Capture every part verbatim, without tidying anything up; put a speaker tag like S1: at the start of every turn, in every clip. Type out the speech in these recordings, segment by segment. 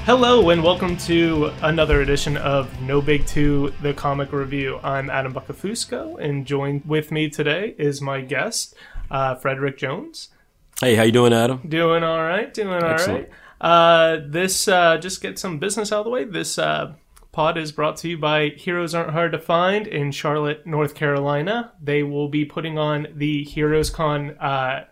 S1: Hello and welcome to another edition of No Big Two, the comic review. I'm Adam Buckafusco, and joined with me today is my guest, uh, Frederick Jones.
S2: Hey, how you doing, Adam?
S1: Doing all right, doing all
S2: Excellent.
S1: right. Uh, this, uh, just get some business out of the way. This uh, pod is brought to you by Heroes Aren't Hard to Find in Charlotte, North Carolina. They will be putting on the Heroes Con uh,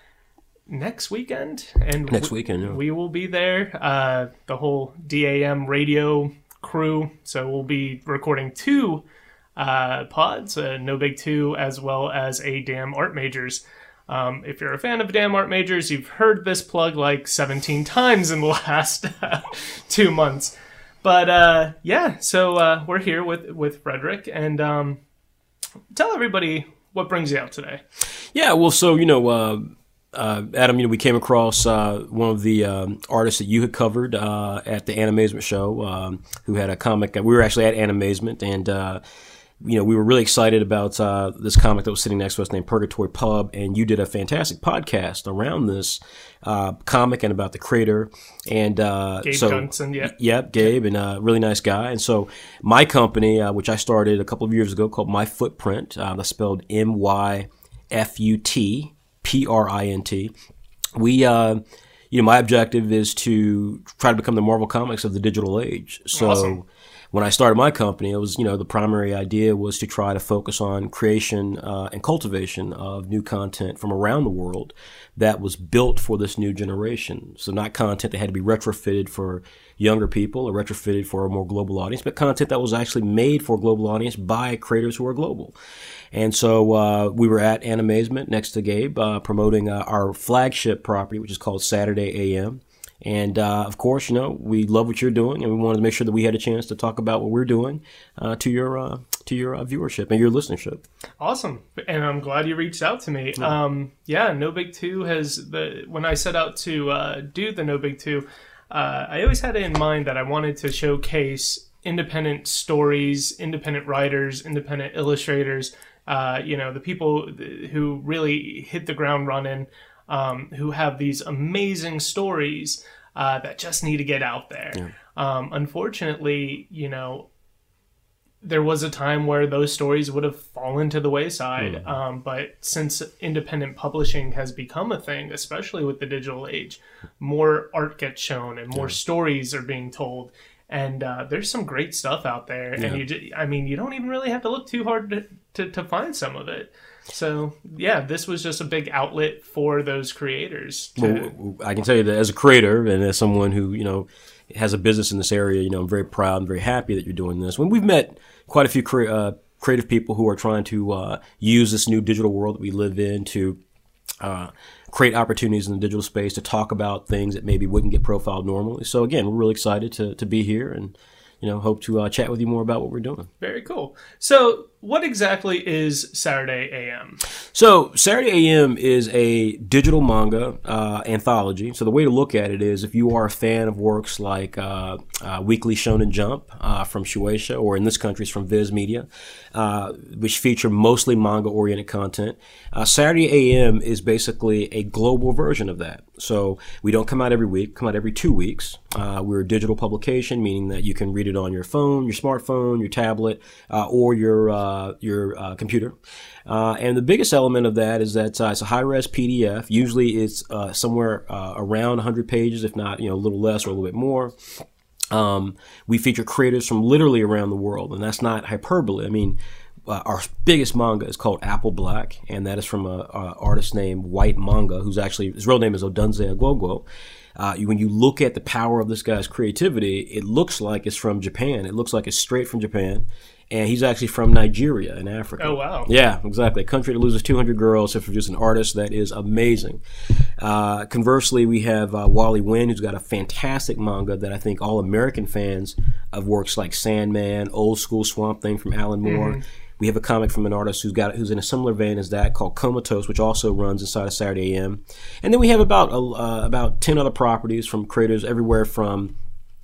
S1: next weekend, and
S2: Next
S1: we,
S2: weekend, yeah.
S1: we will be there. Uh, the whole D A M radio crew. So we'll be recording two uh, pods, uh, No Big Two, as well as a Damn Art Majors. Um, if you're a fan of Damn Art Majors, you've heard this plug like seventeen times in the last uh, two months. But uh, yeah, so uh, we're here with with Frederick, and um, tell everybody what brings you out today.
S2: Yeah, well, so, you know, uh, uh, Adam, you know, we came across uh, one of the um, artists that you had covered uh, at the Animazement show, um, who had a comic. We were actually at Animazement, and uh, you know, we were really excited about uh, this comic that was sitting next to us named Purgatory Pub, and you did a fantastic podcast around this uh, comic and about the creator. And uh,
S1: Gabe
S2: so,
S1: Gunson, yeah.
S2: Yep, Gabe, and a really nice guy. And so my company, uh, which I started a couple of years ago, called My Footprint, uh, that's spelled M Y F U T P R I N T. We, uh, you know, my objective is to try to become the Marvel Comics of the digital age. So
S1: Awesome.
S2: When I started my company, it was, you know, the primary idea was to try to focus on creation uh, and cultivation of new content from around the world that was built for this new generation. So not content that had to be retrofitted for younger people or retrofitted for a more global audience, but content that was actually made for a global audience by creators who are global. And so uh, we were at Animazement next to Gabe, uh, promoting uh, our flagship property, which is called Saturday A M. And, uh, of course, you know, we love what you're doing, and we wanted to make sure that we had a chance to talk about what we're doing uh, to your uh, to your uh, viewership and your listenership.
S1: Awesome. And I'm glad you reached out to me.
S2: Yeah.
S1: Um, yeah, No Big Two has, the when I set out to uh, do the No Big Two, uh, I always had it in mind that I wanted to showcase independent stories, independent writers, independent illustrators, uh, you know, the people who really hit the ground running, um, who have these amazing stories uh, that just need to get out there.
S2: Yeah.
S1: Um, unfortunately, you know, there was a time where those stories would have fallen to the wayside.
S2: Mm-hmm.
S1: Um, but since independent publishing has become a thing, especially with the digital age, more art gets shown and more
S2: Yeah.
S1: stories are being told. And uh, there's some great stuff out there.
S2: Yeah.
S1: And you, ju- I mean, you don't even really have to look too hard to, to, to find some of it. So, yeah, this was just a big outlet for those creators. To,
S2: Well, I can tell you that as a creator and as someone who, you know, has a business in this area, you know, I'm very proud and very happy that you're doing this. When we've met quite a few cre- uh, creative people who are trying to uh, use this new digital world that we live in to uh, create opportunities in the digital space to talk about things that maybe wouldn't get profiled normally. So again, we're really excited to to be here and, you know, hope to uh, chat with you more about what we're doing.
S1: Very cool. So, what exactly is Saturday A M?
S2: So Saturday A M is a digital manga uh, anthology. So the way to look at it is if you are a fan of works like uh, uh, Weekly Shonen Jump uh, from Shueisha, or in this country it's from Viz Media, uh, which feature mostly manga-oriented content, uh, Saturday A M is basically a global version of that. So we don't come out every week, come out every two weeks. Uh, we're a digital publication, meaning that you can read it on your phone, your smartphone, your tablet, uh, or your uh, your uh, computer. Uh, and the biggest element of that is that uh, it's a high-res P D F. Usually it's uh, somewhere uh, around one hundred pages, if not, you know, a little less or a little bit more. Um, we feature creators from literally around the world, and that's not hyperbole. I mean, uh, our biggest manga is called Apple Black, and that is from an artist named White Manga, who's actually, his real name is Odunze Agwogwo. Uh, when you look at the power of this guy's creativity, it looks like it's from Japan. It looks like it's straight from Japan. And he's actually from Nigeria in Africa.
S1: Oh, wow.
S2: Yeah, exactly. A country that loses two hundred girls to produce an artist that is amazing. Uh, conversely, we have uh, Wally Wynn, who's got a fantastic manga that I think all American fans of works like Sandman, Old School Swamp Thing from Alan Moore. Mm-hmm. We have a comic from an artist who's got who's in a similar vein as that called Comatose, which also runs inside of Saturday A M. And then we have about uh, about ten other properties from creators everywhere from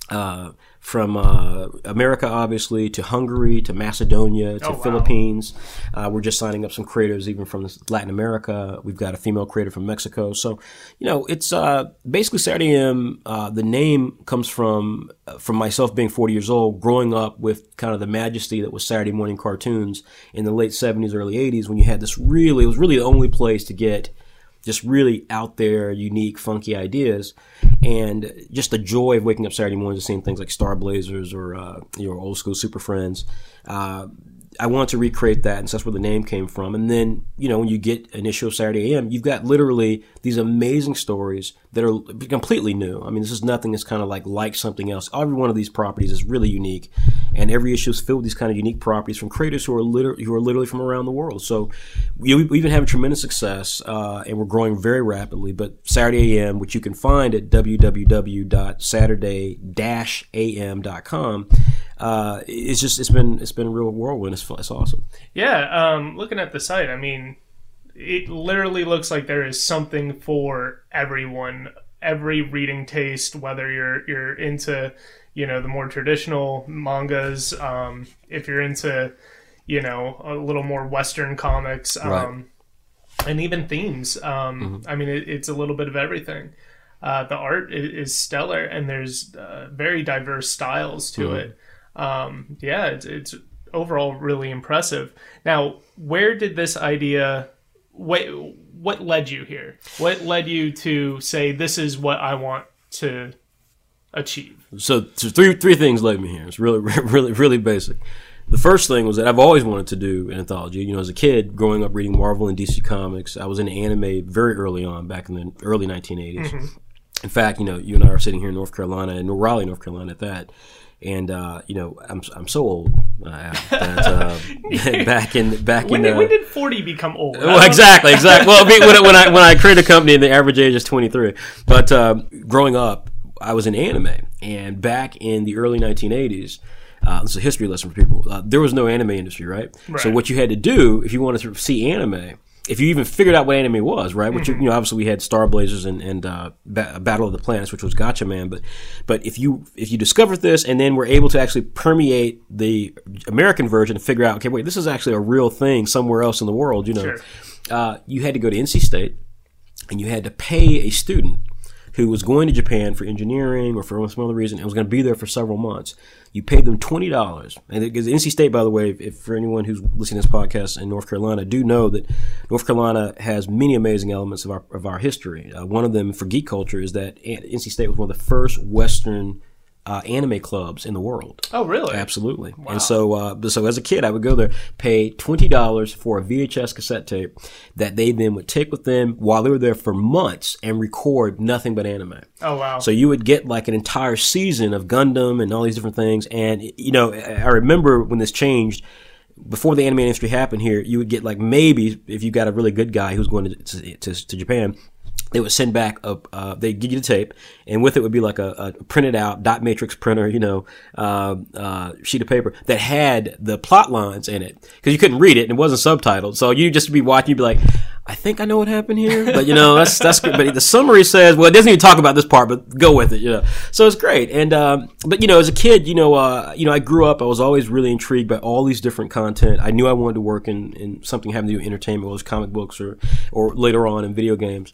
S2: Uh, from uh, America, obviously, to Hungary, to Macedonia, to
S1: Oh, wow.
S2: Philippines. Uh, we're just signing up some creators even from Latin America. We've got a female creator from Mexico. So, you know, it's uh, basically Saturday A M. Uh, the name comes from uh, from myself being forty years old, growing up with kind of the majesty that was Saturday morning cartoons in the late seventies, early eighties, when you had this really, it was really the only place to get just really out there, unique, funky ideas, and just the joy of waking up Saturday mornings and seeing things like Star Blazers or uh, your old school Super Friends. Uh, I wanted to recreate that, and so that's where the name came from. And then, you know, when you get an issue of Saturday A M, you've got literally these amazing stories that are completely new. I mean, this is nothing that's kind of like like something else. Every one of these properties is really unique, and every issue is filled with these kind of unique properties from creators who are literally who are literally from around the world. So we, we've been having tremendous success, uh, and we're growing very rapidly. But Saturday A M, which you can find at w w w dot saturday dash a m dot com. Uh, it's just it's been it's been a real whirlwind. It's, it's awesome.
S1: Yeah, um, looking at the site, I mean, it literally looks like there is something for everyone, every reading taste. Whether you're you're into, you know, the more traditional mangas, um, if you're into, you know, a little more Western comics, um,
S2: Right.
S1: and even themes. Um,
S2: Mm-hmm.
S1: I mean, it, it's a little bit of everything. Uh, the art is, is stellar, and there's uh, very diverse styles to
S2: Mm-hmm.
S1: it. Um, yeah, it's, it's overall really impressive. Now, where did this idea, what, what led you here? What led you to say, this is what I want to achieve?
S2: So, so three three things led me here. It's really really really basic. The first thing was that I've always wanted to do an anthology. You know, as a kid, growing up reading Marvel and D C comics, I was into anime very early on, back in the early nineteen eighties. Mm-hmm. In fact, you know, you and I are sitting here in North Carolina, in Raleigh, North Carolina, at that. And uh, you know, I'm I'm so old uh, that uh, back in back
S1: when
S2: in
S1: did,
S2: uh,
S1: when did forty become old?
S2: well, exactly, exactly. Well, I mean, when, I- when I when I created a company, the average age is twenty-three. But uh, growing up, I was in anime, and back in the early nineteen eighties. Uh, this is a history lesson for people. Uh, there was no anime industry, right?
S1: Right.
S2: So what you had to do if you wanted to see anime, if you even figured out what anime was, right? Which
S1: Mm-hmm.
S2: you know, obviously we had Star Blazers and, and uh, ba- Battle of the Planets, which was Gotcha Man. But but if you if you discovered this and then were able to actually permeate the American version and figure out, okay, wait, this is actually a real thing somewhere else in the world, you know,
S1: Sure.
S2: uh, you had to go to N C State and you had to pay a student who was going to Japan for engineering or for some other reason and was going to be there for several months. You paid them twenty dollars. And because N C State, by the way, if for anyone who's listening to this podcast in North Carolina, do know that North Carolina has many amazing elements of our of our history. Uh, one of them for geek culture is that N C State was one of the first Western uh, anime clubs in the world.
S1: Oh, really?
S2: Absolutely.
S1: Wow.
S2: And so, uh, so as a kid, I would go there, pay twenty dollars for a V H S cassette tape that they then would take with them while they were there for months and record nothing but anime.
S1: Oh, wow.
S2: So you would get like an entire season of Gundam and all these different things. And, you know, I remember when this changed, before the anime industry happened here, you would get like maybe, if you got a really good guy who's going to, to, to, to Japan, they would send back a, uh, they'd give you the tape, and with it would be like a, a printed out dot matrix printer, you know, uh, uh, sheet of paper that had the plot lines in it. Cause you couldn't read it and it wasn't subtitled. So you just be watching, you'd be like, I think I know what happened here, but you know, that's, that's good. But the summary says, well, it doesn't even talk about this part, but go with it, you know. So it's great. And, um, but you know, as a kid, you know, uh, you know, I grew up, I was always really intrigued by all these different content. I knew I wanted to work in, in something having to do with entertainment, whether it was comic books or, or later on in video games.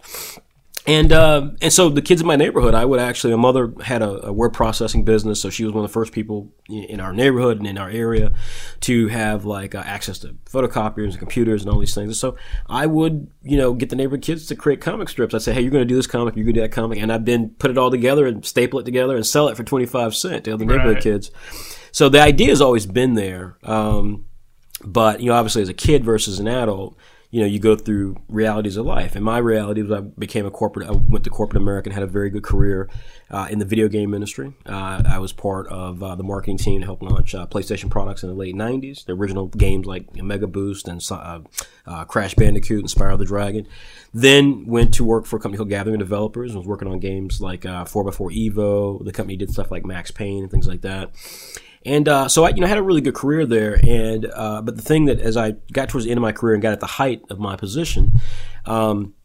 S2: And uh, and so the kids in my neighborhood, I would actually, my mother had a, a word processing business, so she was one of the first people in our neighborhood and in our area to have like uh, access to photocopiers and computers and all these things. And so I would, you know, get the neighborhood kids to create comic strips. I'd say, hey, you're going to do this comic, you're going to do that comic, and I'd then put it all together and staple it together and sell it for twenty-five cents to other neighborhood
S1: Right.
S2: kids. So the idea has always been there, um, but you know, obviously as a kid versus an adult, you know, you go through realities of life. And my reality was I became a corporate, I went to corporate America and had a very good career uh, in the video game industry. Uh, I was part of uh, the marketing team to help launch uh, PlayStation products in the late nineties, the original games like Mega Boost and uh, uh, Crash Bandicoot and Spyro the Dragon. Then went to work for a company called Gathering Developers and was working on games like uh, four by four Evo. The company did stuff like Max Payne and things like that. And uh, so I, you know, had a really good career there. And uh, but the thing that, as I got towards the end of my career and got at the height of my position, um,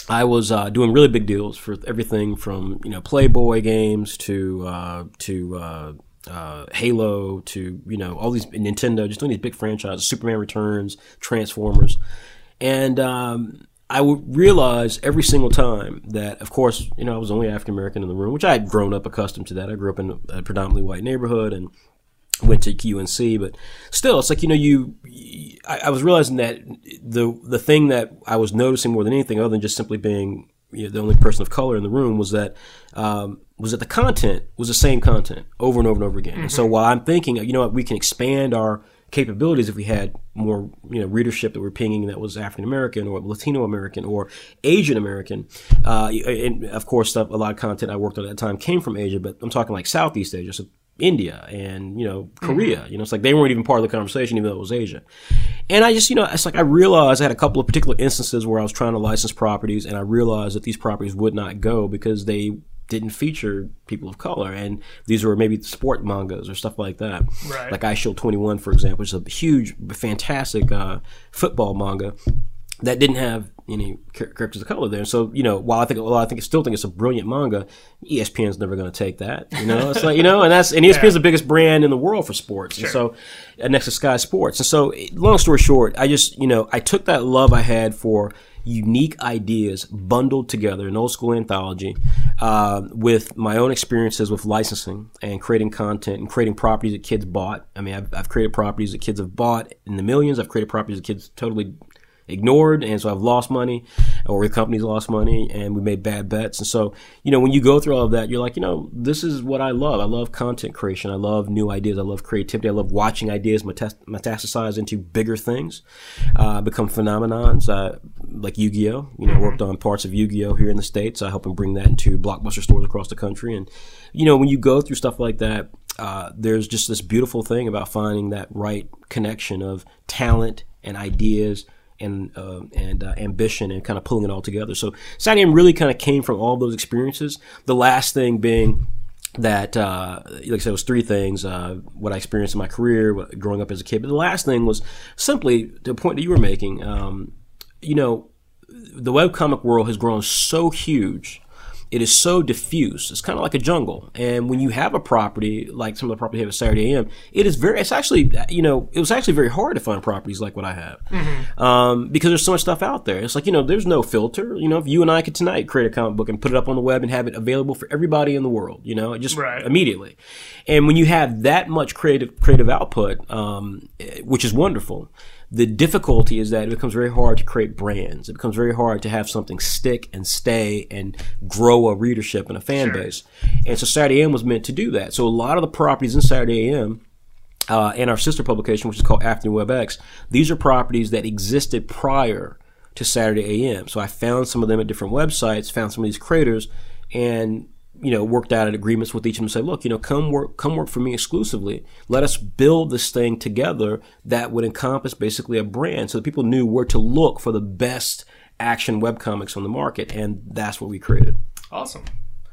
S2: I was uh, doing really big deals for everything from, you know, Playboy games to uh, to uh, uh, Halo to, you know, all these Nintendo, just doing these big franchises, Superman Returns, Transformers. And um, I would realize every single time that, of course, you know, I was only African American in the room, which I had grown up accustomed to that. I grew up in a predominantly white neighborhood and went to U N C, but still, it's like, you know, you, I, I was realizing that the the thing that I was noticing more than anything, other than just simply being, you know, the only person of color in the room, was that um, was that the content was the same content over and over and over again. Mm-hmm. And so while I'm thinking, you know what, we can expand our capabilities if we had more, you know, readership that we're pinging that was African American or Latino American or Asian American, uh, and of course, stuff, a lot of content I worked on at that time came from Asia, but I'm talking like Southeast Asia, so India and, you know, Korea. Mm-hmm. You know, it's like they weren't even part of the conversation, even though it was Asia. And I just, you know, it's like I realized I had a couple of particular instances where I was trying to license properties, and I realized that these properties would not go because they didn't feature people of color, and these were maybe sport mangas or stuff like that.
S1: Right.
S2: Like iShield twenty-one, for example, which is a huge, fantastic uh, football manga that didn't have any characters of color there. So, you know, while I think, well, I think I still think it's a brilliant manga, E S P N's never going to take that. You know, it's like, you know, and that's, and E S P N's yeah. the biggest brand in the world for sports. Sure. And so, uh, next to Sky Sports. And so, long story short, I just, you know, I took that love I had for unique ideas bundled together in old school anthology, uh, with my own experiences with licensing and creating content and creating properties that kids bought. I mean, I've, I've created properties that kids have bought in the millions. I've created properties that kids totally ignored, and so I've lost money, or the company's lost money, and we made bad bets. And so, you know, when you go through all of that, you're like, you know, this is what I love. I love content creation. I love new ideas. I love creativity. I love watching ideas metastasize into bigger things, uh, become phenomenons, uh, like Yu-Gi-Oh! You know, worked on parts of Yu-Gi-Oh! Here in the States. I help them bring that into Blockbuster stores across the country. And, you know, when you go through stuff like that, uh, there's just this beautiful thing about finding that right connection of talent and ideas and uh, and uh, ambition, and kind of pulling it all together. So Saturday A M really kind of came from all those experiences. The last thing being that, uh, like I said, it was three things, uh, what I experienced in my career, what, growing up as a kid. But the last thing was simply the point that you were making. Um, you know, the webcomic world has grown so huge. It is so diffuse. It's kind of like a jungle. And when you have a property, like some of the property I have at Saturday A M, it is very, it's actually, you know, it was actually very hard to find properties like what I have. Mm-hmm. Um, because there's so much stuff out there. It's like, you know, there's no filter. You know, if you and I could tonight create a comic book and put it up on the web and have it available for everybody in the world, you know, just right. immediately. And when you have that much creative, creative output, um, which is wonderful, the difficulty is that it becomes very hard to create brands. It becomes very hard to have something stick and stay and grow a readership and a fan sure. base. And so Saturday A M was meant to do that. So a lot of the properties in Saturday A M uh, and our sister publication, which is called Afternoon Web X, these are properties that existed prior to Saturday A M. So I found some of them at different websites, found some of these creators, and you know, worked out at agreements with each of them and say, look, you know, come work, come work for me exclusively. Let us build this thing together that would encompass basically a brand, so that people knew where to look for the best action webcomics on the market, and that's what we created.
S1: Awesome.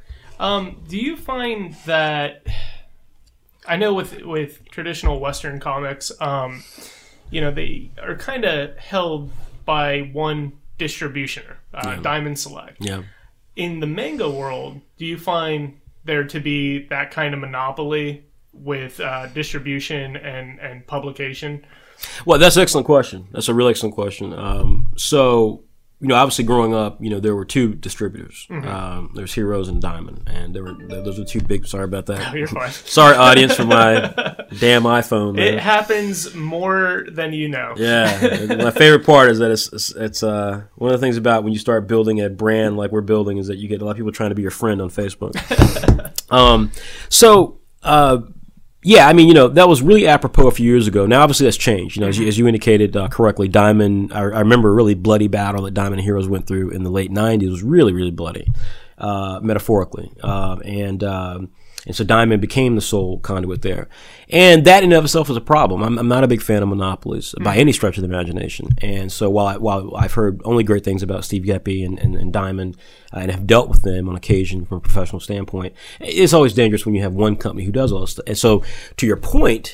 S1: Um, do you find that, I know with with traditional Western comics, um, you know, they are kind of held by one distributioner, uh, yeah. Diamond Select.
S2: Yeah.
S1: In the manga world, do you find there to be that kind of monopoly with uh, distribution and, and publication?
S2: Well, that's an excellent question. That's a really excellent question. Um, so, you know, obviously growing up, you know, there were two distributors. Mm-hmm. Um, there's Heroes and Diamond, and there were those were two big. Sorry about that.
S1: Oh, you're fine.
S2: Sorry, audience, for my damn iPhone. Man.
S1: It happens more than you know.
S2: Yeah, my favorite part is that it's it's, it's uh, one of the things about when you start building a brand like we're building is that you get a lot of people trying to be your friend on Facebook. um, so. Uh, Yeah, I mean, you know, that was really apropos a few years ago. Now, obviously, that's changed. You know, as you, as you indicated uh, correctly, Diamond, I, I remember a really bloody battle that Diamond and Heroes went through in the late nineties. It was really, really bloody, uh, metaphorically. Uh, and um, and so Diamond became the sole conduit there. And that in and of itself is a problem. I'm, I'm not a big fan of monopolies by any stretch of the imagination. And so while, I, while I've heard only great things about Steve Geppi and, and, and Diamond, uh, and have dealt with them on occasion from a professional standpoint, it's always dangerous when you have one company who does all this stuff. And so to your point,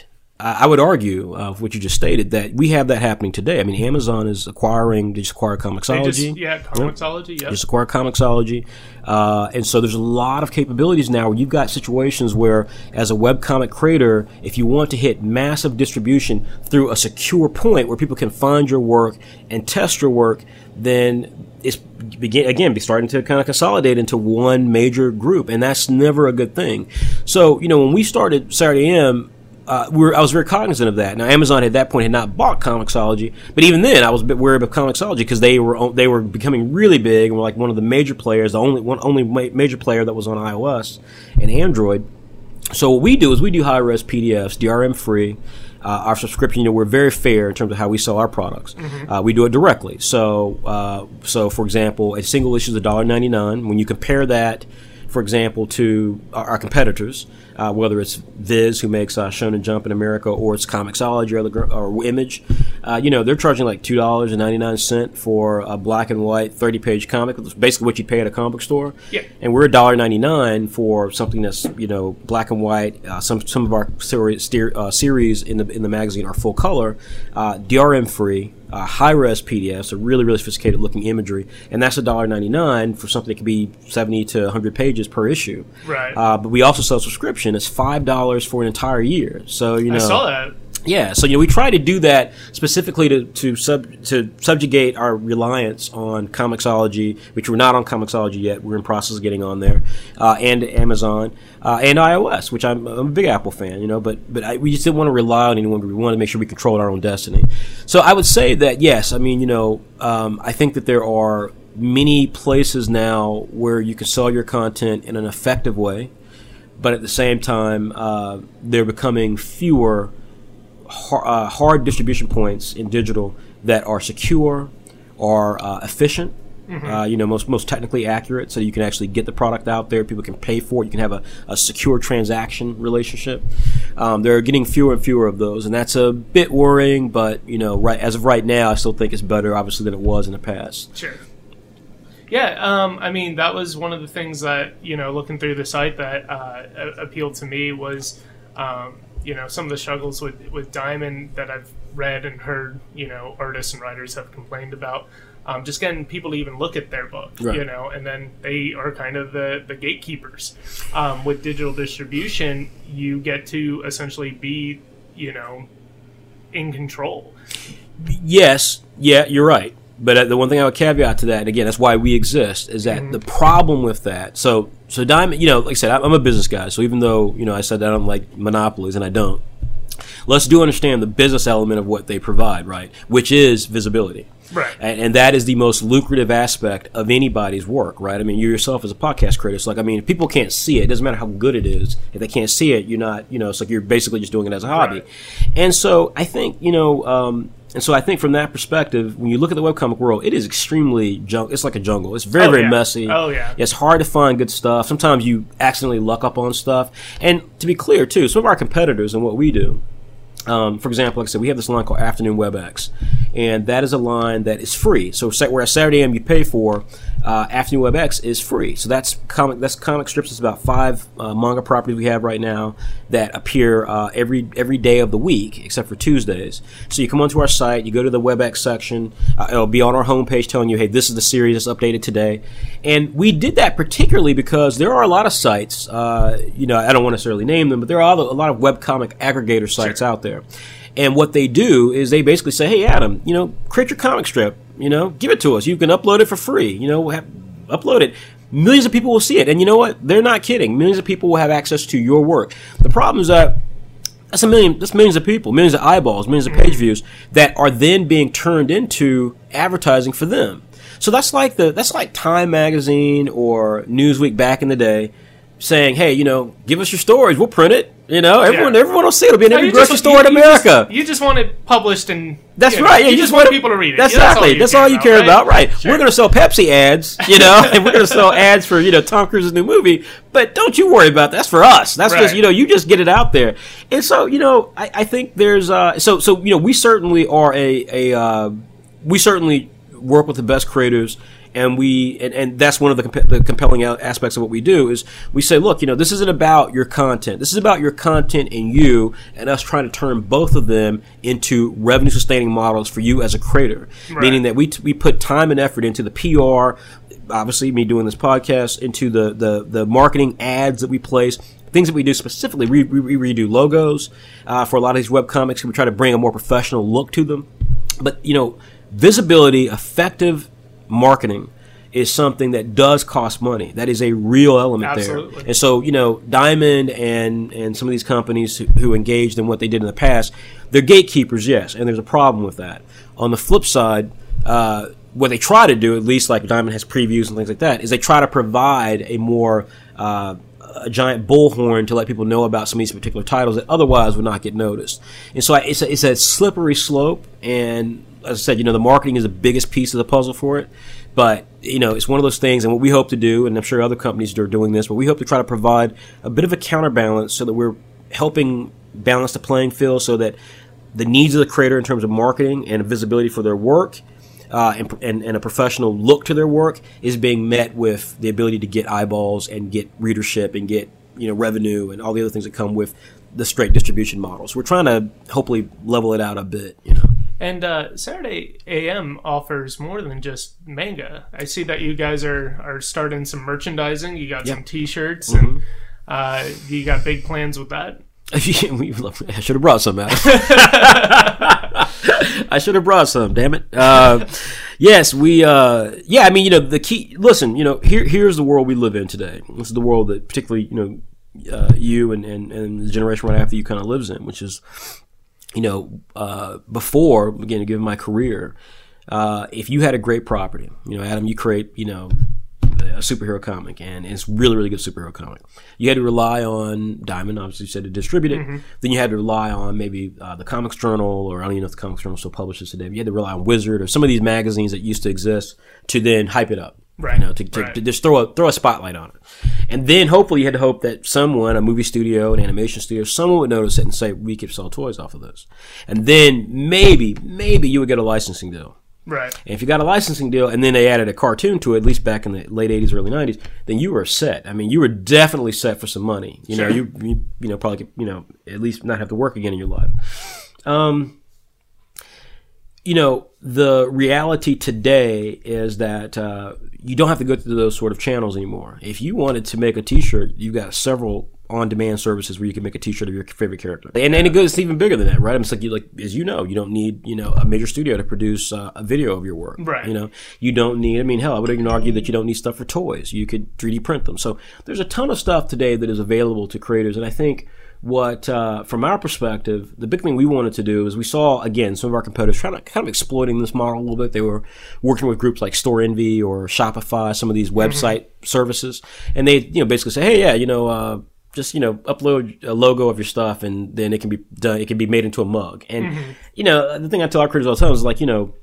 S2: I would argue, uh, what you just stated, that we have that happening today. I mean, Amazon is acquiring, they just acquired Comixology.
S1: Just, yeah, Comixology, yeah.
S2: Just acquired Comixology. Uh, and so there's a lot of capabilities now where you've got situations where, as a webcomic creator, if you want to hit massive distribution through a secure point where people can find your work and test your work, then it's begin again be starting to kind of consolidate into one major group, and that's never a good thing. So, you know, when we started Saturday A M, Uh, we were, I was very cognizant of that. Now, Amazon at that point had not bought Comixology, but even then, I was a bit worried about Comixology because they were they were becoming really big and were like one of the major players, the only one only ma- major player that was on iOS and Android. So what we do is we do high-res P D Fs, D R M free. Uh, our subscription, you know, we're very fair in terms of how we sell our products. Mm-hmm. Uh, we do it directly. So, uh, so for example, a single issue is one dollar ninety-nine. When you compare that, for example, to our, our competitors, uh, whether it's Viz, who makes uh, Shonen Jump in America, or it's Comixology or, the, or Image, uh, you know, they're charging like two dollars and ninety-nine cents for a black and white thirty-page comic, basically what you pay at a comic book store.
S1: Yeah.
S2: And we're one dollar ninety-nine for something that's, you know, black and white. Uh, some some of our series, uh, series in the in the magazine are full color, uh, D R M free. Uh, high-res P D Fs, so really, really sophisticated-looking imagery, and that's one dollar ninety-nine for something that could be seventy to one hundred pages per issue.
S1: Right.
S2: Uh, but we also sell subscription. It's five dollars for an entire year. So, you know.
S1: I saw that.
S2: Yeah, so you know we try to do that specifically to to sub to subjugate our reliance on Comixology, which we're not on Comixology yet. We're in process of getting on there, uh, and Amazon uh, and iOS, which I'm, I'm a big Apple fan, you know. But but I, we just didn't want to rely on anyone. We wanted to make sure we controlled our own destiny. So I would say that yes, I mean you know um, I think that there are many places now where you can sell your content in an effective way, but at the same time uh, they're becoming fewer. Uh, hard distribution points in digital that are secure, are uh, efficient, mm-hmm. uh, you know, most most technically accurate, so you can actually get the product out there. People can pay for it. You can have a, a secure transaction relationship. Um, they're getting fewer and fewer of those, and that's a bit worrying. But you know, right as of right now, I still think it's better, obviously, than it was in the past.
S1: Sure. Yeah, um, I mean, that was one of the things that, you know, looking through the site that uh, appealed to me was. Um, You know, some of the struggles with, with Diamond that I've read and heard, you know, artists and writers have complained about. Um, just getting people to even look at their book, right. You know, and then they are kind of the, the gatekeepers. Um, with digital distribution, you get to essentially be, you know, in control.
S2: Yes, yeah, you're right. But the one thing I would caveat to that, and again, that's why we exist, is that mm-hmm. the problem with that. So, so Diamond, you know, like I said, I'm a business guy. So even though, you know, I said I don't like monopolies, and I don't, let's do understand the business element of what they provide, right? Which is visibility.
S1: Right.
S2: And, and that is the most lucrative aspect of anybody's work, right? I mean, you yourself as a podcast creator, it's like, I mean, if people can't see it, it doesn't matter how good it is. If they can't see it, you're not, you know, it's like you're basically just doing it as a hobby. Right. And so I think, you know, um, and so I think from that perspective, when you look at the webcomic world, it is extremely jung- it's like a jungle. It's very,
S1: oh,
S2: very
S1: yeah.
S2: messy.
S1: Oh, yeah.
S2: It's hard to find good stuff. Sometimes you accidentally luck up on stuff. And to be clear, too, some of our competitors and what we do, Um, for example, like I said, we have this line called Afternoon WebEx, and that is a line that is free. So whereas Saturday A M you pay for, uh, Afternoon WebEx is free. So that's comic that's comic strips. It's about five uh, manga properties we have right now that appear uh, every every day of the week except for Tuesdays. So you come onto our site, you go to the WebEx section. Uh, it'll be on our homepage telling you, hey, this is the series that's updated today. And we did that particularly because there are a lot of sites. Uh, you know, I don't want to necessarily name them, but there are a lot of webcomic aggregator sites sure. out there. And what they do is they basically say, hey, Adam, you know, create your comic strip, you know, give it to us. You can upload it for free, you know, have, upload it. Millions of people will see it. And you know what? They're not kidding. Millions of people will have access to your work. The problem is that that's a million, that's millions of people, millions of eyeballs, millions of page views that are then being turned into advertising for them. So that's like the, that's like Time Magazine or Newsweek back in the day saying, hey, you know, give us your stories. We'll print it. You know, everyone, yeah. everyone will see it. It'll be in no, every grocery just, store you, in America.
S1: You just, you just want it published and
S2: that's
S1: you
S2: right.
S1: Know,
S2: Yeah,
S1: you, you just want people to read it.
S2: That's
S1: yeah,
S2: exactly. That's all you care, that's all you care about, right? Sure. We're going to sell Pepsi ads, you know, and we're going to sell ads for you know Tom Cruise's new movie. But don't you worry about that. That's for us. That's right. just you know you just get it out there. And so you know I, I think there's uh so so you know we certainly are a a uh, we certainly work with the best creators. And we, and, and that's one of the, comp- the compelling aspects of what we do is we say, look, you know, this isn't about your content. This is about your content and you, and us trying to turn both of them into revenue sustaining models for you as a creator. Right. Meaning that we, t- we put time and effort into the P R, obviously me doing this podcast, into the, the, the marketing ads that we place, things that we do specifically. We, we, we redo logos, uh, for a lot of these webcomics. We try to bring a more professional look to them. But, you know, visibility, effective marketing is something that does cost money. That is a real element
S1: Absolutely.
S2: there. And so, you know, Diamond and, and some of these companies who, who engaged in what they did in the past, they're gatekeepers, yes, and there's a problem with that. On the flip side, uh, what they try to do, at least like Diamond has previews and things like that, is they try to provide a more uh, a giant bullhorn to let people know about some of these particular titles that otherwise would not get noticed. And so it's a, it's a slippery slope, and as I said, you know, the marketing is the biggest piece of the puzzle for it. But, you know, it's one of those things, and what we hope to do, and I'm sure other companies are doing this, but we hope to try to provide a bit of a counterbalance so that we're helping balance the playing field so that the needs of the creator in terms of marketing and visibility for their work uh, and, and, and a professional look to their work is being met with the ability to get eyeballs and get readership and get, you know, revenue and all the other things that come with the straight distribution model. So we're trying to hopefully level it out a bit, you know.
S1: And uh, Saturday A M offers more than just manga. I see that you guys are, are starting some merchandising. You got yep. some T-shirts, mm-hmm. and uh, you got big plans with that.
S2: I should have brought some, Adam. I should have brought some. Damn it. Uh, yes, we. Uh, yeah, I mean, you know, the key. Listen, you know, here here's the world we live in today. This is the world that, particularly, you know, uh, you and, and and the generation right after you kind of lives in, which is. You know, uh, before, again, given my career, uh, if you had a great property, you know, Adam, you create, you know, a superhero comic, and it's really, really good superhero comic. You had to rely on Diamond, obviously you said, to distribute it. Mm-hmm. Then you had to rely on maybe uh, the Comics Journal, or I don't even know if the Comics Journal still publishes today, but you had to rely on Wizard or some of these magazines that used to exist to then hype it up.
S1: Right.
S2: You know, to, to,
S1: right.
S2: to just throw a throw a spotlight on it. And then hopefully you had to hope that someone, a movie studio, an animation studio, someone would notice it and say, we could sell toys off of this. And then maybe, maybe you would get a licensing deal.
S1: Right.
S2: And if you got a licensing deal and then they added a cartoon to it, at least back in the late eighties, early nineties, then you were set. I mean, you were definitely set for some money. You sure. know, you, you you know, probably could, you know, at least not have to work again in your life. Um, you know, the reality today is that uh, you don't have to go through those sort of channels anymore. If you wanted to make a T-shirt, you've got several on-demand services where you can make a T-shirt of your favorite character, and and it goes even bigger than that, right? I mean, it's like you like as you know, you don't need you know a major studio to produce uh, a video of your work,
S1: right?
S2: You know, you don't need. I mean, hell, I would even argue that you don't need stuff for toys. You could three D print them. So there's a ton of stuff today that is available to creators, and I think. What, uh, from our perspective, the big thing we wanted to do is we saw, again, some of our competitors trying to kind of exploiting this model a little bit. They were working with groups like Store Envy or Shopify, some of these website mm-hmm. services. And they, you know, basically say, hey, yeah, you know, uh, just, you know, upload a logo of your stuff and then it can be done, it can be made into a mug. And, mm-hmm. you know, the thing I tell our creators all the time is like, you know,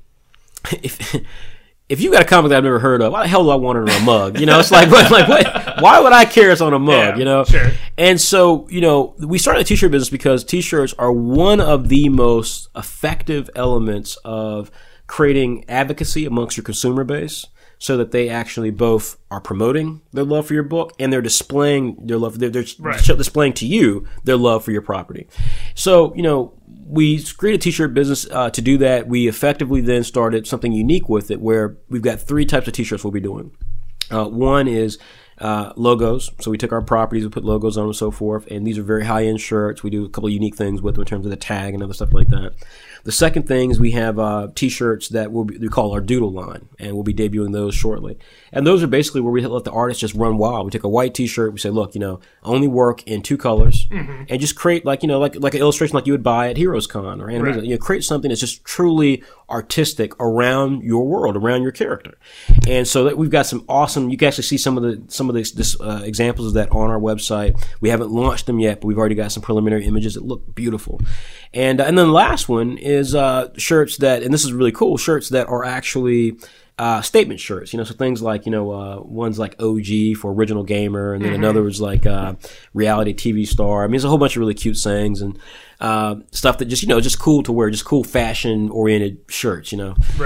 S2: if... If you got a comic that I've never heard of, why the hell do I want it on a mug? You know, it's like, what, like, what? Why would I care it's on a mug? Yeah, you know,
S1: sure.
S2: And so, you know, we started a T-shirt business because T-shirts are one of the most effective elements of creating advocacy amongst your consumer base, so that they actually both are promoting their love for your book and they're displaying their love. They're, they're right. displaying to you their love for your property. So, you know. We created a T-shirt business uh, to do that. We effectively then started something unique with it where we've got three types of T-shirts we'll be doing. Uh, one is uh, logos. So we took our properties, we put logos on them and so forth. And these are very high-end shirts. We do a couple of unique things with them in terms of the tag and other stuff like that. The second thing is we have uh, T-shirts that we'll be, we call our Doodle line, and we'll be debuting those shortly. And those are basically where we let the artists just run wild. We take a white T-shirt, we say, look, you know, only work in two colors, mm-hmm. and just create like, you know, like like an illustration like you would buy at Heroes Con or Animation. Right. You know, create something that's just truly artistic around your world, around your character. And so that we've got some awesome. You can actually see some of the some of this, this uh, examples of that on our website. We haven't launched them yet, but we've already got some preliminary images that look beautiful. And uh, and then the last one is uh, shirts that, and this is really cool, shirts that are actually uh, statement shirts. You know, so things like, you know, uh, one's like O G for Original Gamer, and then mm-hmm. another was like uh, Reality T V Star. I mean, there's a whole bunch of really cute sayings and uh, stuff that just, you know, just cool to wear, just cool fashion oriented shirts, you know.
S1: Right.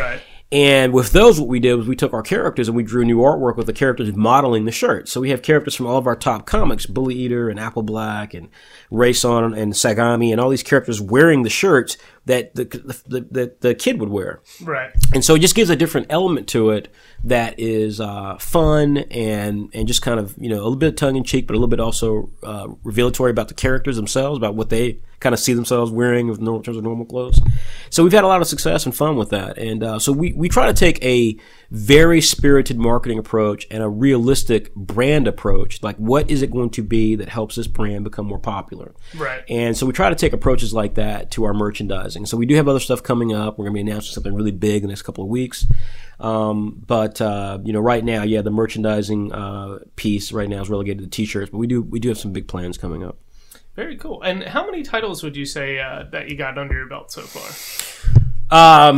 S2: And with those, what we did was we took our characters and we drew new artwork with the characters modeling the shirts. So we have characters from all of our top comics, Bully Eater and Apple Black and Rayson and Sagami and all these characters wearing the shirts that the the, the, the kid would wear.
S1: Right.
S2: And so it just gives a different element to it that is uh, fun and and just kind of, you know, a little bit tongue-in-cheek, but a little bit also uh, revelatory about the characters themselves, about what they kind of see themselves wearing in terms of normal clothes. So we've had a lot of success and fun with that. And uh, so we, we try to take a very spirited marketing approach and a realistic brand approach. Like, what is it going to be that helps this brand become more popular?
S1: Right.
S2: And so we try to take approaches like that to our merchandising. So we do have other stuff coming up. We're going to be announcing something really big in the next couple of weeks. Um, but, uh, you know, right now, yeah, the merchandising uh, piece right now is relegated to T-shirts. But we do we do have some big plans coming up.
S1: Very cool. And how many titles would you say uh, that you got under your belt so far?
S2: Um,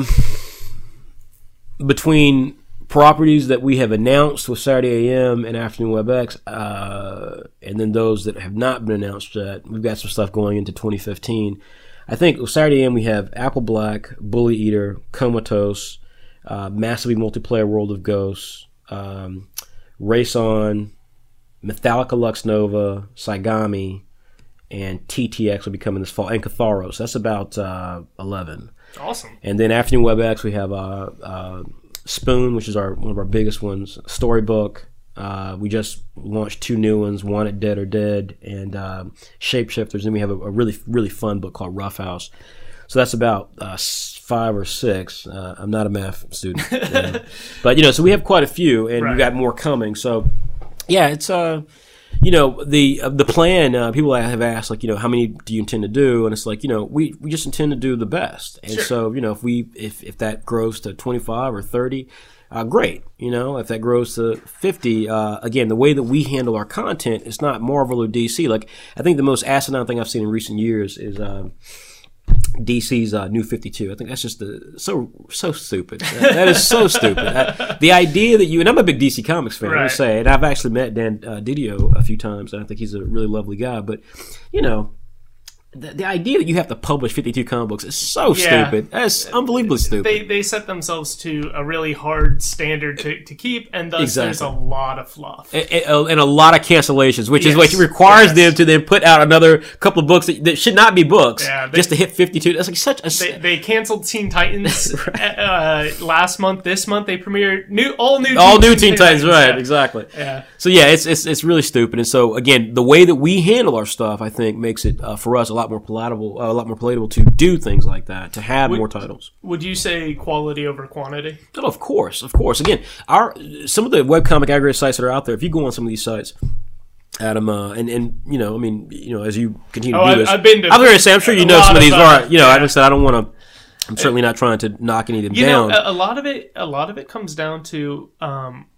S2: between properties that we have announced with Saturday A M and Afternoon WebEx, uh, and then those that have not been announced yet, we've got some stuff going into twenty fifteen. I think with Saturday A M we have Apple Black, Bully Eater, Comatose, uh, massively multiplayer World of Ghosts, um, Rayson, Metallica Lux Nova, Saigami, and T T X will be coming this fall, and Catharos. That's about uh, eleven.
S1: Awesome.
S2: And then Afternoon WebEx, we have uh, uh, Spoon, which is our one of our biggest ones. Storybook. Uh, we just launched two new ones, Wanted Dead or Dead, and uh, Shapeshifters. And we have a, a really, really fun book called Rough House. So that's about uh, five or six. Uh, I'm not a math student. uh, but, you know, so we have quite a few, and
S1: right.
S2: we got more coming. So, yeah, it's... Uh, You know, the uh, the plan, uh, people have asked, like, you know, how many do you intend to do? And it's like, you know, we, we just intend to do the best. And
S1: sure.
S2: so, you know, if we if, if that grows to twenty-five or thirty, uh, great. You know, if that grows to fifty, uh, again, the way that we handle our content is not Marvel or D C. Like, I think the most asinine thing I've seen in recent years is uh, D C's uh, New fifty-two. I think that's just the, so so stupid. That, that is so stupid. I, the idea that you, and I'm a big D C Comics fan,
S1: right.
S2: I say, and I've actually met Dan uh, Didio a few times, and I think he's a really lovely guy. But, you know, the, the idea that you have to publish fifty-two comic books is so
S1: yeah.
S2: stupid. That's unbelievably stupid.
S1: They they set themselves to a really hard standard to, to keep, and thus
S2: exactly.
S1: there's a lot of fluff.
S2: And, and, and a lot of cancellations, which
S1: yes.
S2: is what requires
S1: yes.
S2: them to then put out another couple of books that, that should not be books,
S1: yeah, they,
S2: just to hit fifty-two. That's like such a...
S1: They, they canceled Teen Titans
S2: right.
S1: uh, last month. This month they premiered new all new
S2: all
S1: Teen,
S2: new Teen, Teen Titans, Titans, right?
S1: yeah.
S2: Exactly.
S1: Yeah.
S2: So yeah, it's it's it's really stupid. And so again, the way that we handle our stuff, I think, makes it uh, for us a lot more palatable, uh, a lot more palatable to do things like that, to have
S1: would,
S2: more titles.
S1: Would you say quality over quantity?
S2: Oh, of course, of course. Again, our some of the webcomic aggregator sites that are out there. If you go on some of these sites, Adam, uh, and and you know, I mean, you know, as you continue
S1: oh,
S2: to do
S1: I,
S2: this,
S1: I've been to.
S2: I'm going to say, I'm sure you know some of these. Are, you know,
S1: yeah.
S2: I just said I don't want to. I'm certainly not trying to knock any of them
S1: you
S2: down.
S1: know, a, a lot of it, a lot of it comes down to um,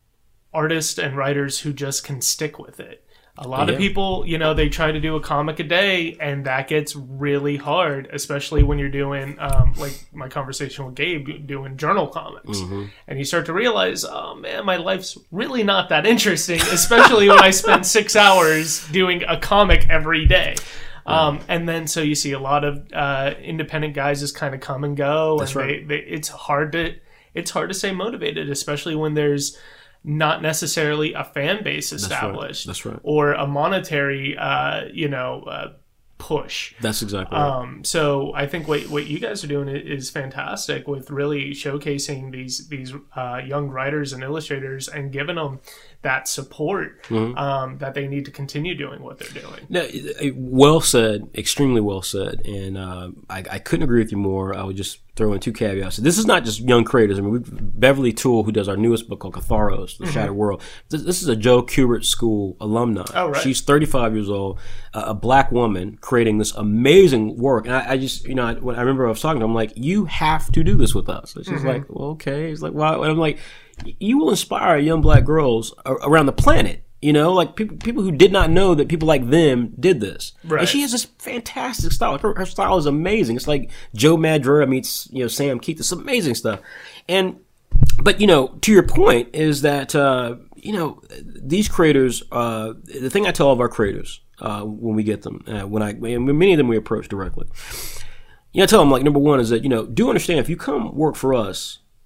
S1: artists and writers who just can stick with it. A lot
S2: yeah.
S1: of people, you know, they try to do a comic a day, and that gets really hard, especially when you're doing, um, like my conversation with Gabe, doing journal comics.
S2: Mm-hmm.
S1: And you start to realize, oh man, my life's really not that interesting, especially when I spend six hours doing a comic every day. Um, and then so you see a lot of uh, independent guys just kind of come and go.
S2: That's
S1: and
S2: right.
S1: they, they, it's hard to it's hard to stay motivated, especially when there's not necessarily a fan base established.
S2: That's right. That's right.
S1: Or a monetary, uh, you know, uh, push.
S2: That's exactly right.
S1: Um, so I think what what you guys are doing is fantastic with really showcasing these these uh, young writers and illustrators and giving them that support
S2: mm-hmm.
S1: um, that they need to continue doing what they're doing.
S2: No, well said, extremely well said, and uh, I, I couldn't agree with you more. I would just throw in two caveats. This is not just young creators. I mean, we've, Beverly Toole, who does our newest book called Catharos, The mm-hmm. Shattered World. This, this is a Joe Kubert School alumni.
S1: Oh, right.
S2: She's thirty-five years old, uh, a black woman creating this amazing work. And I, I just, you know, I, when I remember I was talking to her, I'm like, you have to do this with us. And she's mm-hmm. like, well, okay. He's like, why? And I'm like, you will inspire young black girls around the planet. You know, like people people who did not know that people like them did this.
S1: Right.
S2: And she has this fantastic style. Her, her style is amazing. It's like Joe Madureira meets, you know, Sam Keith. It's amazing stuff. And, but, you know, to your point is that, uh, you know, these creators, uh, the thing I tell all of our creators uh, when we get them, uh, when I, many of them we approach directly, you know, I tell them, like, number one is that, you know, do understand if you come work for us,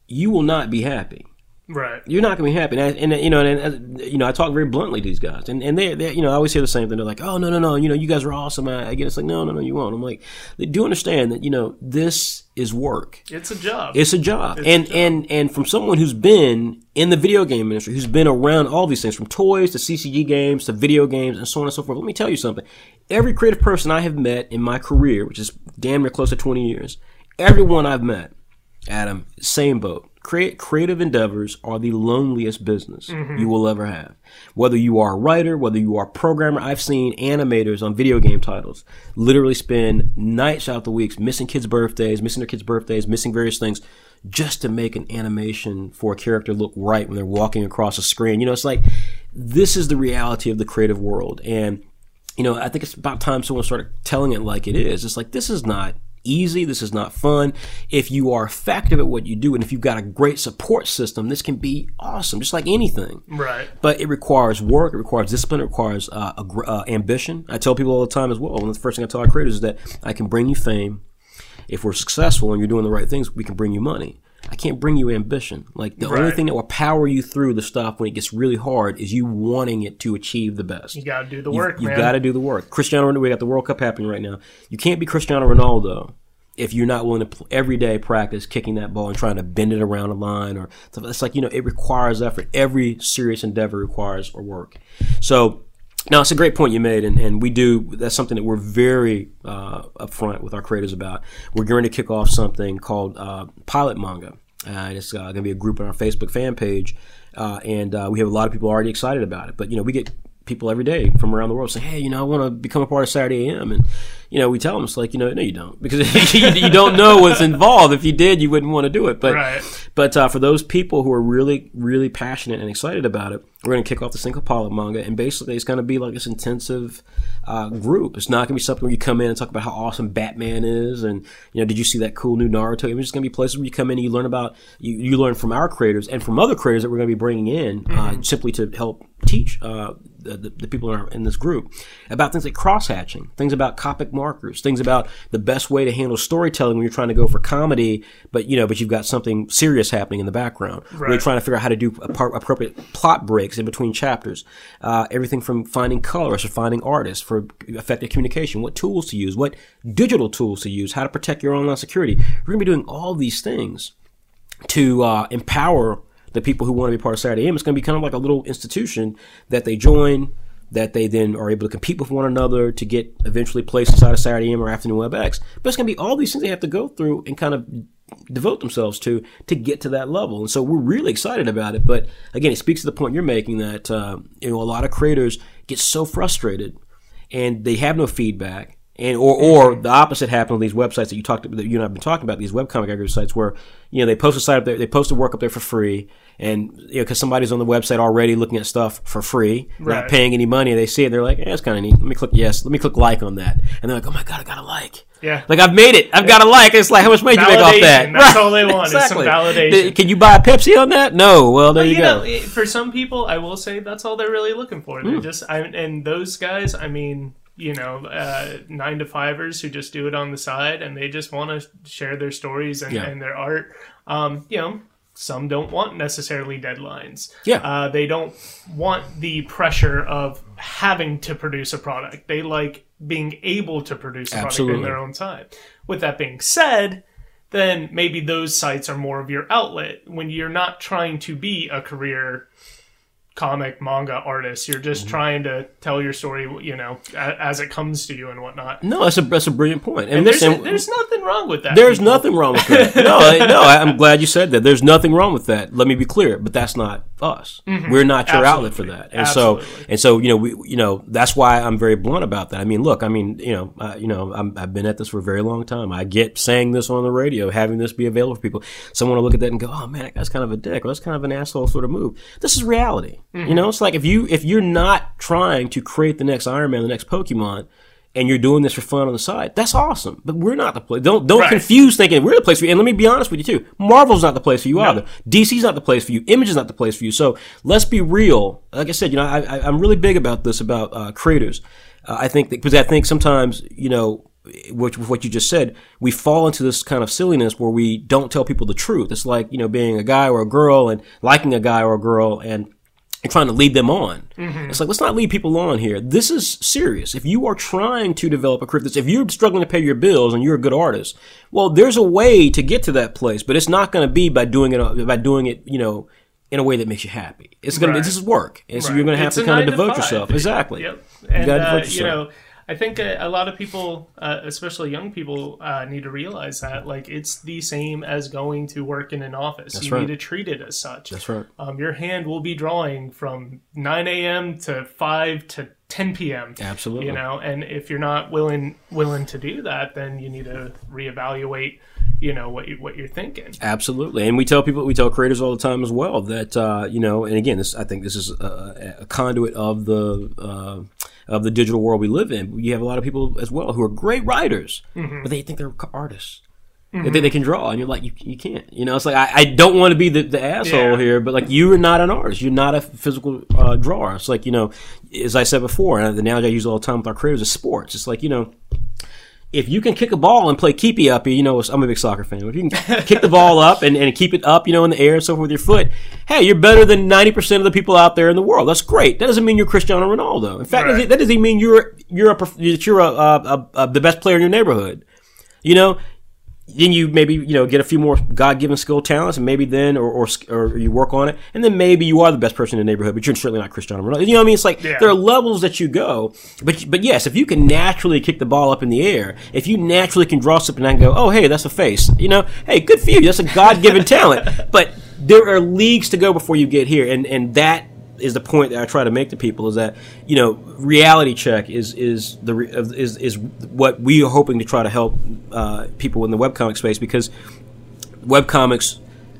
S2: you will not be happy.
S1: Right.
S2: You're not going to be happy. And, and you know, and, and, you know, I talk very bluntly to these guys. And, and they, they, you know, I always hear the same thing. They're like, oh, no, no, no, you know, you guys are awesome. I, I get it's like, no, no, no, you won't. I'm like, they do understand that, you know, this is work.
S1: It's a job.
S2: It's a job.
S1: It's
S2: and,
S1: a job.
S2: and, and from someone who's been in the video game industry, who's been around all these things, from toys to C C G games to video games and so on and so forth. Let me tell you something. Every creative person I have met in my career, which is damn near close to twenty years, everyone I've met, Adam, same boat. Create creative endeavors are the loneliest business mm-hmm. you will ever have. Whether you are a writer, whether you are a programmer, I've seen animators on video game titles literally spend nights out the weeks missing kids' birthdays, missing their kids' birthdays, missing various things just to make an animation for a character look right when they're walking across a screen. You know, it's like, this is the reality of the creative world. And, you know, I think it's about time someone started telling it like it is. It's like, this is not easy. This is not fun. If you are effective at what you do and if you've got a great support system, this can be awesome, just like anything.
S1: Right.
S2: But it requires work. It requires discipline. It requires uh, a, uh, ambition. I tell people all the time as well, one of the first thing I tell our creators is that I can bring you fame. If we're successful and you're doing the right things, we can bring you money. I can't bring you ambition. Like, the right. only thing that will power you through the stuff when it gets really hard is you wanting it to achieve the best.
S1: You got to do the work,
S2: you,
S1: man.
S2: You got to do the work. Cristiano Ronaldo, we got the World Cup happening right now. You can't be Cristiano Ronaldo if you're not willing to every day practice kicking that ball and trying to bend it around a line or stuff. It's like, you know, it requires effort. Every serious endeavor requires work. So, now, it's a great point you made, and, and we do, that's something that we're very uh, upfront with our creators about. We're going to kick off something called uh, Pilot Manga. Uh, and it's uh, going to be a group on our Facebook fan page, uh, and uh, we have a lot of people already excited about it. But, you know, we get people every day from around the world saying, hey, you know, I want to become a part of Saturday A M. And, you know, we tell them, it's like, you know, no, you don't. Because you, you don't know what's involved. If you did, you wouldn't want to do it. But
S1: right.
S2: but uh, for those people who are really, really passionate and excited about it, we're going to kick off this thing called Pilot Manga. And basically, it's going to be like this intensive uh, group. It's not going to be something where you come in and talk about how awesome Batman is. And, you know, did you see that cool new Naruto? It's just going to be places where you come in and you learn about, you, you learn from our creators and from other creators that we're going to be bringing in uh, mm-hmm. simply to help teach uh, the, the, the people in, our, in this group about things like cross-hatching, things about Copic markers, things about the best way to handle storytelling when you're trying to go for comedy, but you know, but you've got something serious happening in the background. Right. When you're trying to figure out how to do appropriate plot breaks in between chapters. Uh, everything from finding colorists or finding artists for effective communication, what tools to use, what digital tools to use, how to protect your online security. We're going to be doing all these things to uh, empower the people who want to be part of Saturday A M. It's going to be kind of like a little institution that they join, that they then are able to compete with one another to get eventually placed inside of Saturday A M or Afternoon WebEx. But it's going to be all these things they have to go through and kind of devote themselves to to get to that level. And so we're really excited about it. But again, it speaks to the point you're making that uh, you know, a lot of creators get so frustrated and they have no feedback. And or or the opposite happened on these websites that you talked that you and I've been talking about, these webcomic aggregator sites where, you know, they post a site up there, they post a work up there for free, and you know, because somebody's on the website already looking at stuff for free, right. not paying any money, and they see it, and they're like, yeah, it's kind of neat. Let me click yes, let me click like on that, and they're like, oh my god, I got a like.
S1: Yeah,
S2: like I've made it. I've got a like. It's like, how much money did you make off that?
S1: That's right. All they want exactly. is some validation.
S2: Can you buy a Pepsi on that? No. Well, there well, you, you go.
S1: Know, for some people, I will say that's all they're really looking for. They're mm. just, I, and those guys, I mean, you know, uh, nine to fivers who just do it on the side and they just want to share their stories and, yeah. and their art. Um, you know, some don't want necessarily deadlines.
S2: Yeah.
S1: Uh, they don't want the pressure of having to produce a product. They like being able to produce a
S2: Absolutely.
S1: product in their own time. With that being said, then maybe those sites are more of your outlet when you're not trying to be a career comic manga artist. You're just mm-hmm. trying to tell your story, you know, as it comes to you and whatnot.
S2: No, that's a that's a brilliant point.
S1: And, and listen, there's, a, there's nothing wrong with that.
S2: There's
S1: people.
S2: nothing wrong with that. No, I, no, I'm glad you said that. There's nothing wrong with that. Let me be clear, but that's not us. Mm-hmm. We're not your
S1: Absolutely.
S2: outlet for that. And
S1: Absolutely.
S2: so, and so, you know, we, you know, that's why I'm very blunt about that. I mean, look, I mean, you know, uh, you know, I'm, I've been at this for a very long time. I get saying this on the radio, having this be available for people. Someone will look at that and go, "Oh man, that guy's kind of a dick," or "That's kind of an asshole sort of move." This is reality. Mm-hmm. You know, it's like if you if you're not trying to create the next Iron Man, the next Pokemon, and you're doing this for fun on the side, that's awesome. But we're not the place. Don't don't right. confuse thinking we're the place for you. And let me be honest with you too. Marvel's not the place for you no. either. D C's not the place for you. Image is not the place for you. So let's be real. Like I said, you know, I, I, I'm really big about this about uh, creators. Uh, I think that, because I think sometimes, you know, which what you just said, we fall into this kind of silliness where we don't tell people the truth. It's like, you know, being a guy or a girl and liking a guy or a girl and, and trying to lead them on. Mm-hmm. It's like, let's not lead people on here. This is serious. If you are trying to develop a career, if you're struggling to pay your bills and you're a good artist, well, there's a way to get to that place, but it's not going to be by doing it, by doing it, you know, in a way that makes you happy. It's going right. to, this is work. And so right. you're going to have it's to kind of devote yourself. Exactly.
S1: Yep. And, you got to devote uh, yourself. You know, I think a, a lot of people, uh, especially young people, uh, need to realize that, like, it's the same as going to work in an office.
S2: That's
S1: you
S2: right.
S1: need to treat it as such.
S2: That's right.
S1: Um, your hand will be drawing from nine a.m. to five to ten p.m.
S2: Absolutely.
S1: You know, and if you're not willing willing to do that, then you need to reevaluate, you know, what you, what you're thinking.
S2: Absolutely. And we tell people, we tell creators all the time as well that, uh, you know, and again, this, I think this is a, a conduit of the, uh, of the digital world we live in. You have a lot of people as well who are great writers, mm-hmm. but they think they're artists. Mm-hmm. They think they can draw, and you're like, you, you can't. You know, it's like, I, I don't want to be the, the asshole yeah. here, but like, you are not an artist. You're not a physical uh, drawer. It's like, you know, as I said before, and the analogy I use all the time with our creators is sports. It's like, you know, if you can kick a ball and play keepy uppy, you know, I'm a big soccer fan. If you can kick the ball up and, and keep it up, you know, in the air and so forth with your foot, hey, you're better than ninety percent of the people out there in the world. That's great. That doesn't mean you're Cristiano Ronaldo. In fact, right. that doesn't mean you're you're a, you're a, a, a, a, the best player in your neighborhood. You know, then you maybe, you know, get a few more God-given skill talents, and maybe then, or, or or you work on it, and then maybe you are the best person in the neighborhood, but you're certainly not Cristiano Ronaldo. You know what I mean? It's like, yeah. there are levels that you go, but but yes, if you can naturally kick the ball up in the air, if you naturally can draw something and go, oh, hey, that's a face, you know, hey, good for you, that's a God-given talent, but there are leagues to go before you get here, and, and that is the point that I try to make to people, is that, you know, reality check is is the is is what we are hoping to try to help uh, people in the webcomic space, because webcomics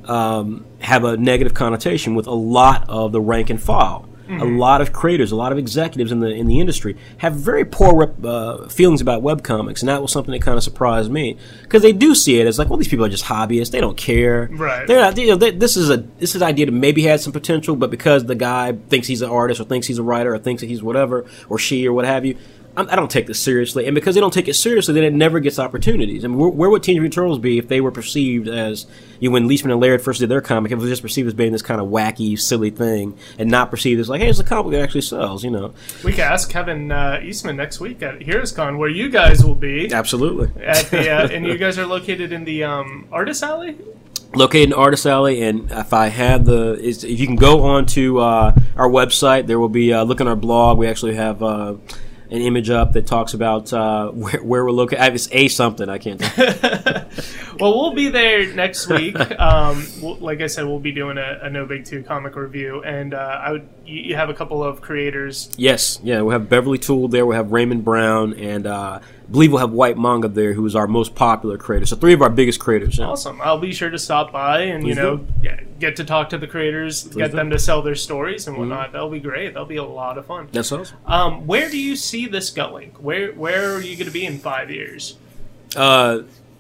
S2: um, have a negative connotation with a lot of the rank and file. Mm-hmm. A lot of creators, a lot of executives in the in the industry have very poor rep, uh, feelings about webcomics, and that was something that kind of surprised me, because they do see it as like, well, these people are just hobbyists; they don't care.
S1: Right?
S2: They're not. You know, they, this is a this is an idea that maybe had some potential, but because the guy thinks he's an artist, or thinks he's a writer, or thinks that he's whatever, or she, or what have you, I'm, I don't take this seriously. And because they don't take it seriously, then it never gets opportunities. I mean, where, where would Teenage Mutant Turtles be if they were perceived as, you know, when Leishman and Laird first did their comic, it was just perceived as being this kind of wacky, silly thing, and not perceived as like, hey, it's a comic that actually sells, you know.
S1: We can ask Kevin uh, Eastman next week at HeroesCon, where you guys will be.
S2: Absolutely.
S1: At the uh, and you guys are located in the um, Artist Alley?
S2: Located in Artist Alley, and if I have the, if you can go on to uh, our website, there will be, uh, look on our blog, we actually have uh, an image up that talks about uh, where, where we're located. It's a something, I can't tell.
S1: Well, we'll be there next week. Um, we'll, like I said, we'll be doing a, a No Big two comic review, and uh, I would. You, you have a couple of creators.
S2: Yes, yeah, we'll have Beverly Toole there. We'll have Raymond Brown, and uh, I believe we'll have White Manga there, who is our most popular creator. So three of our biggest creators. Yeah.
S1: Awesome. I'll be sure to stop by and Please you know yeah, get to talk to the creators, Please get do. them to sell their stories and whatnot. Mm-hmm. That'll be great. That'll be a lot of fun.
S2: That's awesome.
S1: Um, where do you see this going? Where Where are you going to be in five years?
S2: Uh.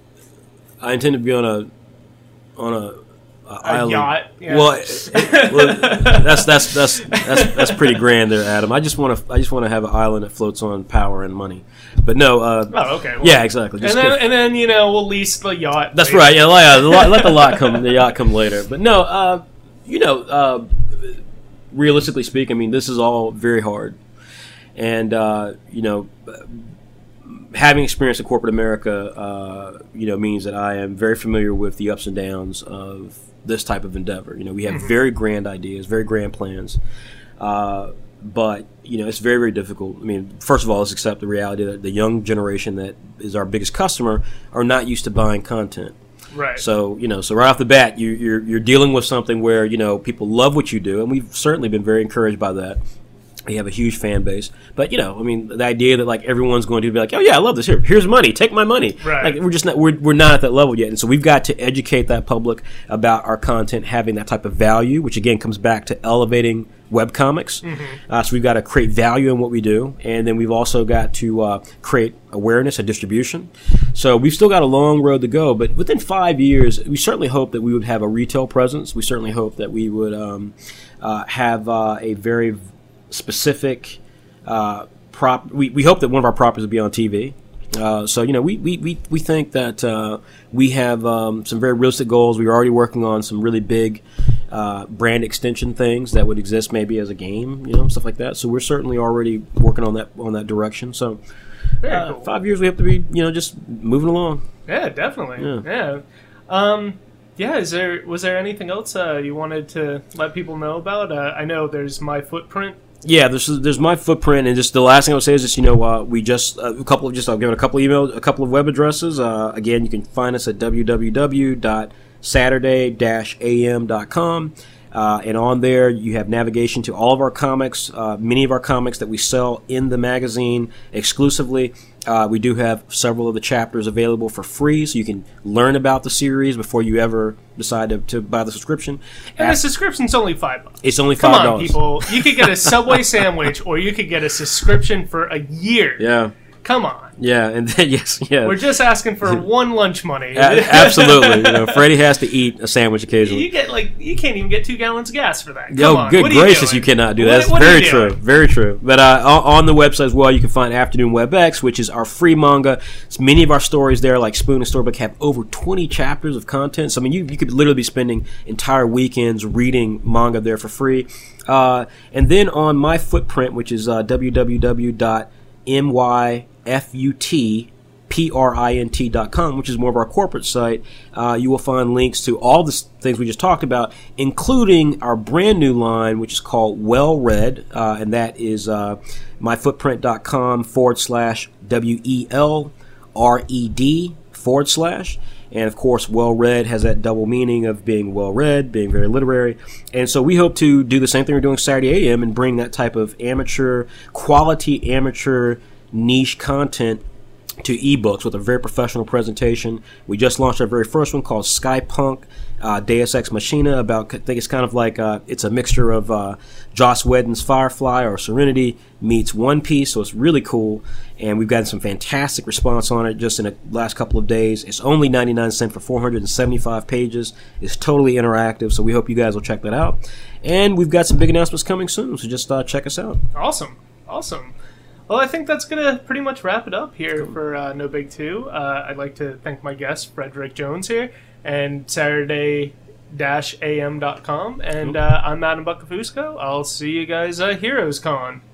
S2: I intend to be on a on a, a, a island.
S1: Yacht. Yeah.
S2: Well, it, well, that's that's that's that's that's pretty grand there, Adam. I just want to I just want to have an island that floats on power and money. But no. Uh,
S1: oh, okay. Well,
S2: yeah, exactly.
S1: Just and then and then you know we'll lease the yacht.
S2: That's later. right. Yeah, let, let, let the yacht come. The yacht come later. But no. Uh, you know, uh, realistically speaking, I mean, this is all very hard, and uh, you know. Having experience in corporate America, uh, you know, means that I am very familiar with the ups and downs of this type of endeavor. You know, we have mm-hmm. very grand ideas, very grand plans, uh, but you know, it's very, very difficult. I mean, first of all, let's accept the reality that the young generation that is our biggest customer are not used to buying content.
S1: Right.
S2: So you know, so right off the bat, you, you're you're dealing with something where you know people love what you do, and we've certainly been very encouraged by that. We have a huge fan base, but you know, I mean, the idea that like everyone's going to be like, "Oh yeah, I love this. Here, here's money. Take my money."
S1: Right.
S2: Like we're just not we're we're not at that level yet, and so we've got to educate that public about our content having that type of value, which again comes back to elevating webcomics. Mm-hmm. Uh, so we've got to create value in what we do, and then we've also got to uh, create awareness and distribution. So we've still got a long road to go, but within five years, we certainly hope that we would have a retail presence. We certainly hope that we would um, uh, have uh, a very specific uh, prop. We, we hope that one of our properties will be on T V. Uh, so, you know, we, we, we, we think that uh, we have um, some very realistic goals. We're already working on some really big uh, brand extension things that would exist maybe as a game, you know, stuff like that. So we're certainly already working on that on that direction. So uh, cool. Five years we have to be, you know, just moving along.
S1: Yeah, definitely.
S2: Yeah.
S1: Yeah. Um, yeah. Is there was there anything else uh, you wanted to let people know about? Uh, I know there's My Footprint.
S2: Yeah, there's there's My Footprint, and just the last thing I would say is just, you know, uh, we just uh, a couple of just I'll give it a couple of emails, a couple of web addresses. Uh, again, you can find us at w w w dot saturday dash a m dot com. Uh, and on there, you have navigation to all of our comics, uh, many of our comics that we sell in the magazine exclusively. Uh, we do have several of the chapters available for free, so you can learn about the series before you ever decide to, to buy the subscription.
S1: And As, the subscription's only five bucks.
S2: It's only five dollars.
S1: Come on, people. You could get a Subway sandwich, or you could get a subscription for a year.
S2: Yeah.
S1: Come on.
S2: Yeah, and then, yes, yeah.
S1: We're just asking for one lunch money.
S2: A- absolutely. You know, Freddie has to eat a sandwich occasionally.
S1: You get like you can't even get two gallons of gas for that. Come
S2: oh,
S1: on.
S2: good
S1: what
S2: gracious,
S1: you,
S2: you cannot do that.
S1: What,
S2: That's
S1: what
S2: very true. Very true. But uh, on the website as well, you can find Afternoon WebX, which is our free manga. It's many of our stories there, like Spoon and Storybook, have over twenty chapters of content. So, I mean, you, you could literally be spending entire weekends reading manga there for free. Uh, and then on My Footprint, which is uh, w w w dot m y f-u-t P-R-I-N-T dot com, which is more of our corporate site, uh, you will find links to all the things we just talked about, including our brand new line, which is called Well Read, uh, and that is uh, myfootprint.com forward slash W-E-L-R-E-D forward slash. And, of course, well-read has that double meaning of being well-read, being very literary. And so we hope to do the same thing we're doing Saturday A M and bring that type of amateur, quality amateur niche content to ebooks with a very professional presentation. We just launched our very first one called Skypunk uh, Deus Ex Machina. About, I think it's kind of like uh, it's a mixture of uh, Joss Whedon's Firefly or Serenity meets One Piece, so it's really cool. And we've gotten some fantastic response on it just in the last couple of days. It's only ninety-nine cents for four hundred seventy-five pages. It's totally interactive, so we hope you guys will check that out. And we've got some big announcements coming soon, so just uh, check us out.
S1: Awesome. Awesome. Well, I think that's going to pretty much wrap it up here for uh, No Big two. Uh, I'd like to thank my guest, Frederick Jones here, and Saturday A M dot com. And uh, I'm Adam Buckafusco. I'll see you guys at Heroes Con.